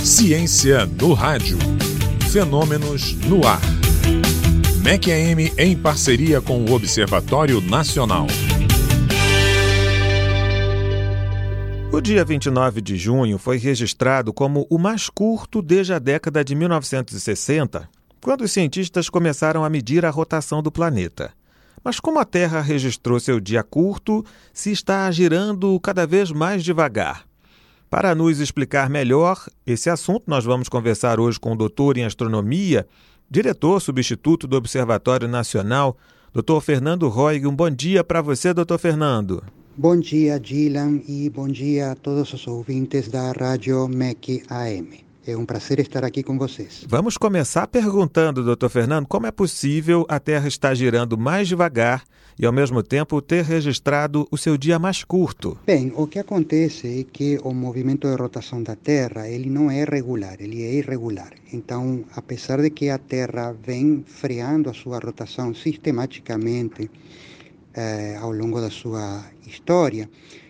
Ciência no rádio. Fenômenos no ar. MEC-AM em parceria com o Observatório Nacional. O dia 29 de junho foi registrado como o mais curto desde a década de 1960, quando os cientistas começaram a medir a rotação do planeta. Mas como a Terra registrou seu dia curto, se está girando cada vez mais devagar. Para nos explicar melhor esse assunto, nós vamos conversar hoje com o doutor em astronomia, diretor substituto do Observatório Nacional, Dr. Fernando Roig. Um bom dia para você, Dr. Fernando. Bom dia, Dylan, e bom dia a todos os ouvintes da Rádio MEC-AM. É um prazer estar aqui com vocês. Vamos começar perguntando, Dr. Fernando, como é possível a Terra estar girando mais devagar e, ao mesmo tempo, ter registrado o seu dia mais curto? Bem, o que acontece é que o movimento de rotação da Terra, ele não é regular, ele é irregular. Então, apesar de que a Terra vem freando a sua rotação sistematicamente ao longo da sua história,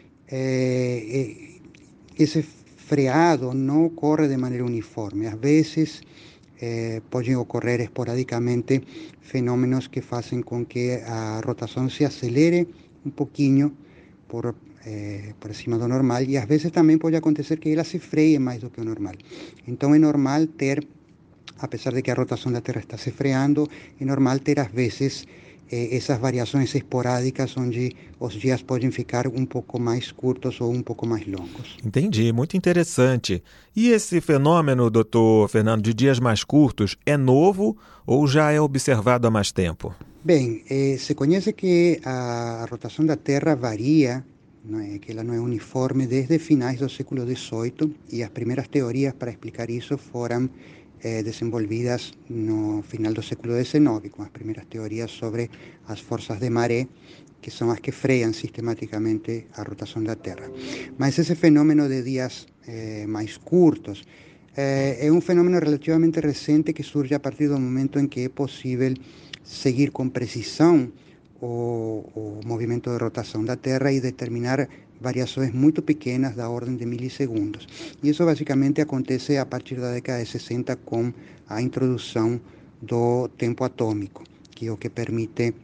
esse freado não ocorre de maneira uniforme. Às vezes, podem ocorrer esporadicamente fenômenos que fazem com que a rotação se acelere um pouquinho por cima do normal, e às vezes também pode acontecer que ela se freie mais do que o normal. Então é normal ter, apesar de que a rotação da Terra está se freando, é normal ter às vezes essas variações esporádicas onde os dias podem ficar um pouco mais curtos ou um pouco mais longos. Entendi, muito interessante. E esse fenômeno, doutor Fernando, de dias mais curtos, é novo ou já é observado há mais tempo? Bem, se conhece que a rotação da Terra varia, que ela não é uniforme desde finais do século XVIII, e as primeiras teorias para explicar isso foram desenvolvidas no final do século XIX, com as primeiras teorias sobre as forças de maré, que são as que freiam sistematicamente a rotação da Terra. Mas esse fenômeno de dias mais curtos é um fenômeno relativamente recente que surge a partir do momento em que é possível seguir com precisão o movimento de rotação da Terra e determinar variações muito pequenas da ordem de milissegundos. E isso basicamente acontece a partir da década de 60 com a introdução do tempo atômico, que é o que permite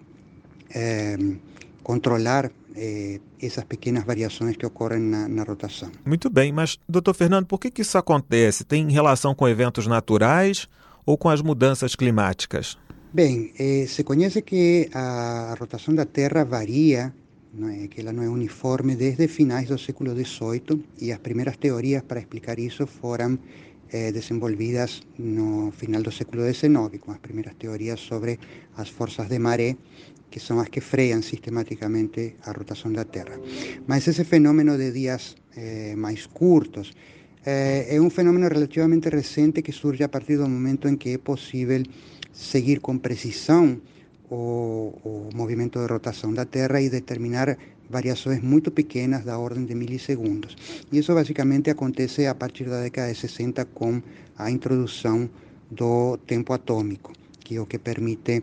controlar essas pequenas variações que ocorrem na rotação. Muito bem, mas, doutor Fernando, por que isso acontece? Tem relação com eventos naturais ou com as mudanças climáticas? Bem, se conhece que a rotação da Terra varia, que ela não é uniforme desde finais do século XVIII, e as primeiras teorias para explicar isso foram desenvolvidas no final do século XIX, com as primeiras teorias sobre as forças de maré, que são as que freiam sistematicamente a rotação da Terra. Mas esse fenômeno de dias mais curtos é um fenômeno relativamente recente que surge a partir do momento em que é possível seguir com precisão o movimento de rotação da Terra e determinar variações muito pequenas da ordem de milissegundos. E isso basicamente acontece a partir da década de 60 com a introdução do tempo atômico, que é o que permite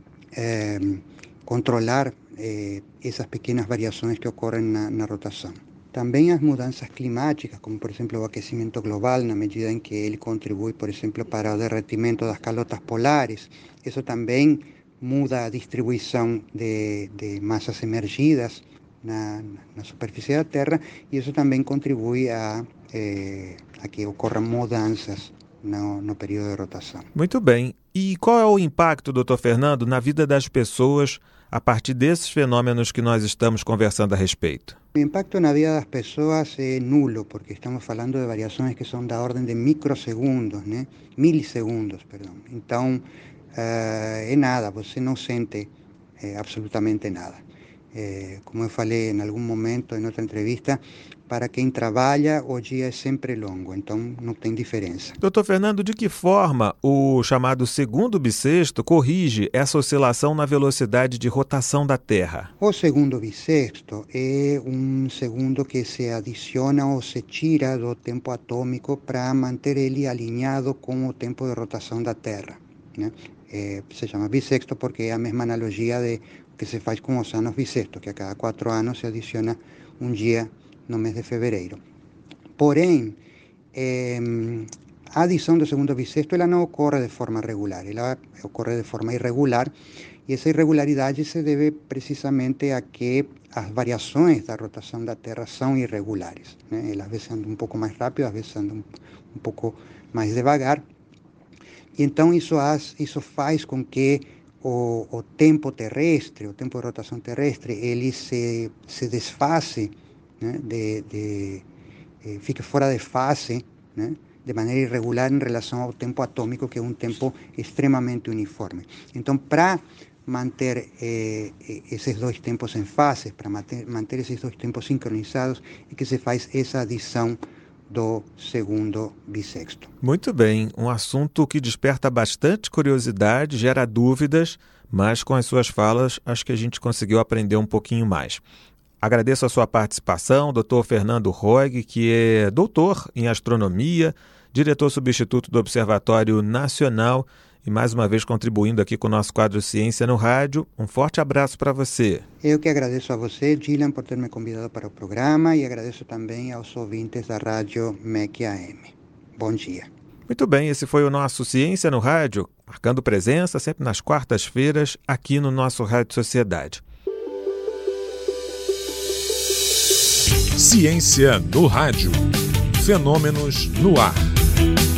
controlar essas pequenas variações que ocorrem na rotação. Também as mudanças climáticas, como por exemplo o aquecimento global, na medida em que ele contribui, por exemplo, para o derretimento das calotas polares, isso também muda a distribuição de massas emergidas na superfície da Terra, e isso também contribui a que ocorram mudanças no período de rotação. Muito bem. E qual é o impacto, doutor Fernando, na vida das pessoas a partir desses fenômenos que nós estamos conversando a respeito? O impacto na vida das pessoas é nulo, porque estamos falando de variações que são da ordem de microsegundos, milissegundos, perdão. Então, é nada, você não sente absolutamente nada. Como eu falei em algum momento, em outra entrevista, para quem trabalha, o dia é sempre longo, então não tem diferença. Doutor Fernando, de que forma o chamado segundo bissexto corrige essa oscilação na velocidade de rotação da Terra? O segundo bissexto é um segundo que se adiciona ou se tira do tempo atômico para manter ele alinhado com o tempo de rotação da Terra, se chama bissexto porque é a mesma analogia de que se faz com os anos bissextos, que a cada 4 anos se adiciona um dia no mês de fevereiro. Porém, a adição do segundo bissexto ela não ocorre de forma regular, ela ocorre de forma irregular, e essa irregularidade se deve precisamente a que as variações da rotação da Terra são irregulares, né? Ela às vezes anda um pouco mais rápido, às vezes anda um pouco mais devagar, e então isso faz com que o tempo terrestre, o tempo de rotação terrestre, ele se desfase, né? Fica fora de fase, né? De maneira irregular em relação ao tempo atômico, que é um tempo extremamente uniforme. Então, para manter esses dois tempos em fase, para manter esses dois tempos sincronizados, é que se faz essa adição do segundo bissexto. Muito bem, um assunto que desperta bastante curiosidade, gera dúvidas, mas com as suas falas acho que a gente conseguiu aprender um pouquinho mais. Agradeço a sua participação, Dr. Fernando Roig, que é doutor em astronomia, diretor substituto do Observatório Nacional e mais uma vez contribuindo aqui com o nosso quadro Ciência no Rádio. Um forte abraço para você. Eu que agradeço a você, Gillian, por ter me convidado para o programa, e agradeço também aos ouvintes da Rádio MEC AM. Bom dia. Muito bem, esse foi o nosso Ciência no Rádio, marcando presença sempre nas quartas-feiras aqui no nosso Rádio Sociedade. Ciência no Rádio. Fenômenos no ar.